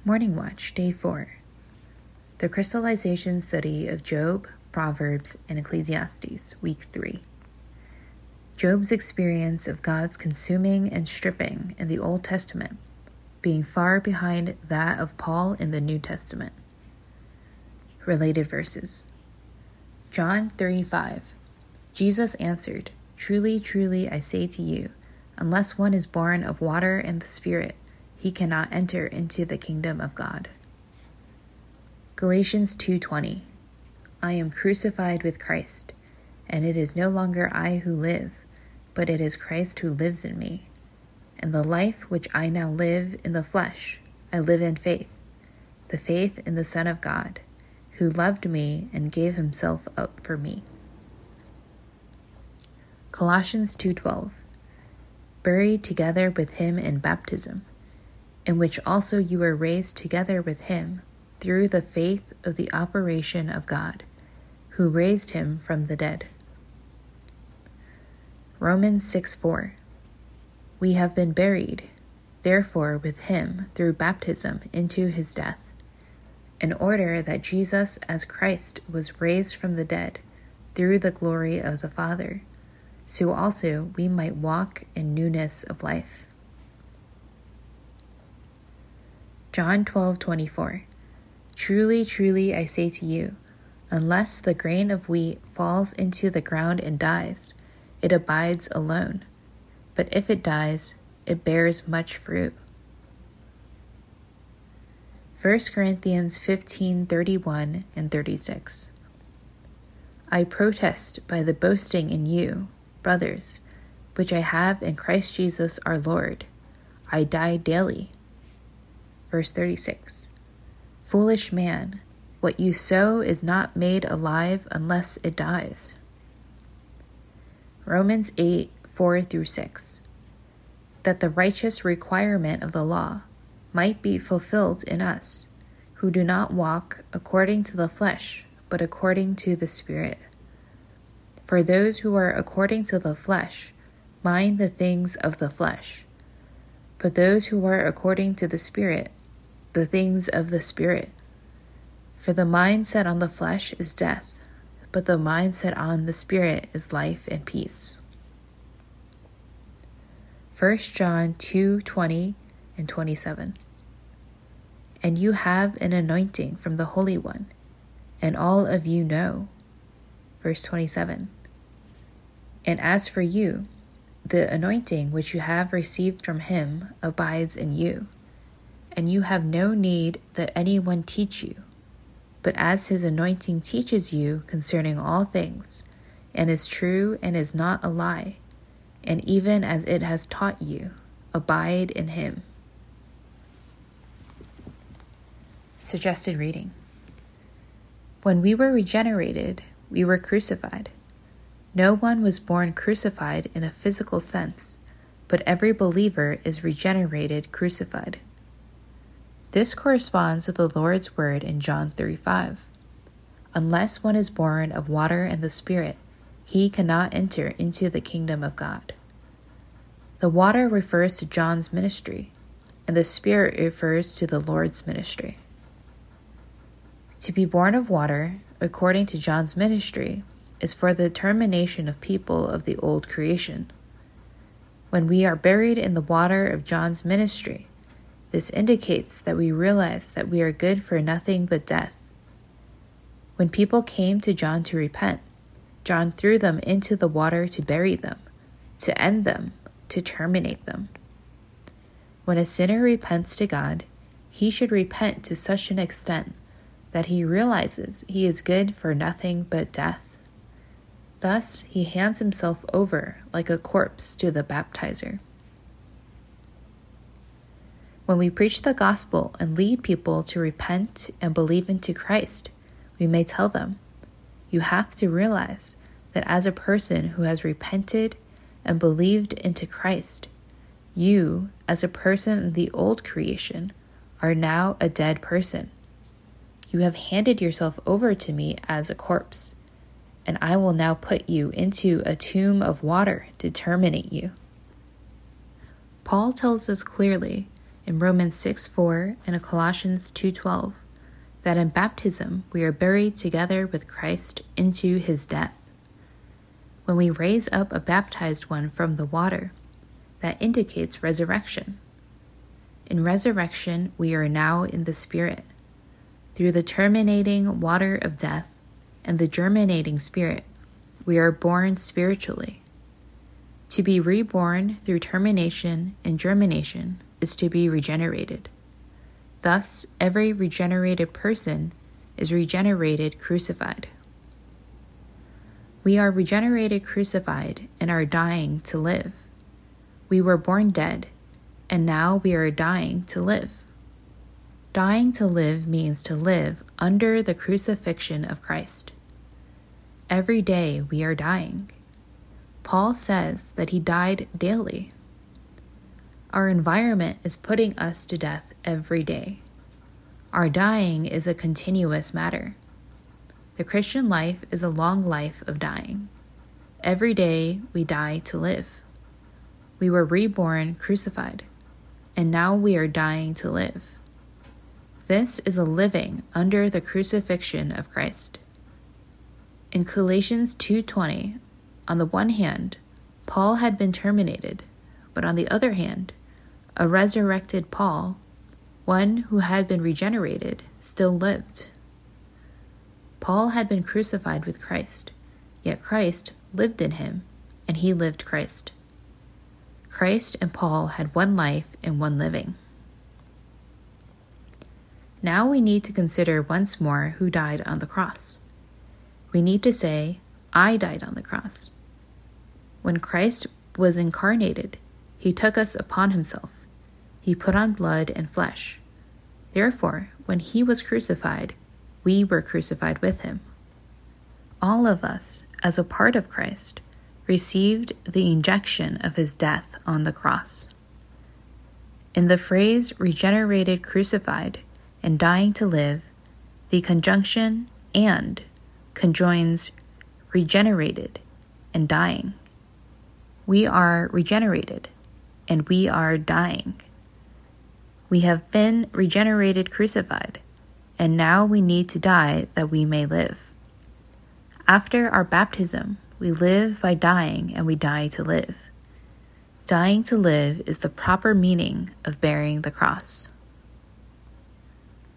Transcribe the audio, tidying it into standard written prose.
Morning Watch, Day 4. The Crystallization Study of Job, Proverbs, and Ecclesiastes, Week 3. Job's experience of God's consuming and stripping in the Old Testament, being far behind that of Paul in the New Testament. Related verses. John 3:5. Jesus answered, "Truly, truly, I say to you, unless one is born of water and the Spirit, he cannot enter into the kingdom of God." Galatians 2:20. I am crucified with Christ, and it is no longer I who live, but it is Christ who lives in me. And the life which I now live in the flesh, I live in faith, the faith in the Son of God, who loved me and gave himself up for me. Colossians 2:12. Buried together with him in baptism, in which also you were raised together with him through the faith of the operation of God, who raised him from the dead. Romans 6:4. We have been buried, therefore, with him through baptism into his death, in order that Jesus as Christ was raised from the dead through the glory of the Father, so also we might walk in newness of life. John 12:24. Truly, truly, I say to you, unless the grain of wheat falls into the ground and dies, it abides alone. But if it dies, it bears much fruit. 1 Corinthians 15:31 and 36. I protest by the boasting in you, brothers, which I have in Christ Jesus our Lord. I die daily. Verse 36. Foolish man, what you sow is not made alive unless it dies. Romans 8:4-6. That the righteous requirement of the law might be fulfilled in us, who do not walk according to the flesh, but according to the Spirit. For those who are according to the flesh mind the things of the flesh, but those who are according to the Spirit, the things of the Spirit. For the mind set on the flesh is death, but the mind set on the Spirit is life and peace. 1 John 2:20 and 27. And you have an anointing from the Holy One, and all of you know. Verse 27. And as for you, the anointing which you have received from him abides in you, and you have no need that anyone teach you. But as his anointing teaches you concerning all things, and is true and is not a lie, and even as it has taught you, abide in him. Suggested reading. When we were regenerated, we were crucified. No one was born crucified in a physical sense, but every believer is regenerated crucified. This corresponds with the Lord's word in John 3:5. Unless one is born of water and the Spirit, he cannot enter into the kingdom of God. The water refers to John's ministry, and the Spirit refers to the Lord's ministry. To be born of water, according to John's ministry, is for the termination of people of the old creation. When we are buried in the water of John's ministry, this indicates that we realize that we are good for nothing but death. When people came to John to repent, John threw them into the water to bury them, to end them, to terminate them. When a sinner repents to God, he should repent to such an extent that he realizes he is good for nothing but death. Thus, he hands himself over like a corpse to the baptizer. When we preach the gospel and lead people to repent and believe into Christ, we may tell them, you have to realize that as a person who has repented and believed into Christ, you, as a person in the old creation, are now a dead person. You have handed yourself over to me as a corpse, and I will now put you into a tomb of water to terminate you. Paul tells us clearly in Romans 6:4 and Colossians 2:12 that in baptism we are buried together with Christ into his death. When we raise up a baptized one from the water, that indicates resurrection. In resurrection, we are now in the Spirit. Through the terminating water of death and the germinating Spirit, we are born spiritually. To be reborn through termination and germination is to be regenerated. Thus, every regenerated person is regenerated crucified. We are regenerated crucified and are dying to live. We were born dead, and now we are dying to live. Dying to live means to live under the crucifixion of Christ. Every day we are dying. Paul says that he died daily. Our environment is putting us to death every day. Our dying is a continuous matter. The Christian life is a long life of dying. Every day we die to live. We were reborn crucified, and now we are dying to live. This is a living under the crucifixion of Christ. In Galatians 2:20, on the one hand, Paul had been terminated, but on the other hand, a resurrected Paul, one who had been regenerated, still lived. Paul had been crucified with Christ, yet Christ lived in him, and he lived Christ. Christ and Paul had one life and one living. Now we need to consider once more who died on the cross. We need to say, I died on the cross. When Christ was incarnated, he took us upon himself. He put on blood and flesh. Therefore, when he was crucified, we were crucified with him. All of us, as a part of Christ, received the injection of his death on the cross. In the phrase regenerated crucified and dying to live, the conjunction and conjoins regenerated and dying. We are regenerated, and we are dying. We have been regenerated crucified, and now we need to die that we may live. After our baptism, we live by dying, and we die to live. Dying to live is the proper meaning of bearing the cross.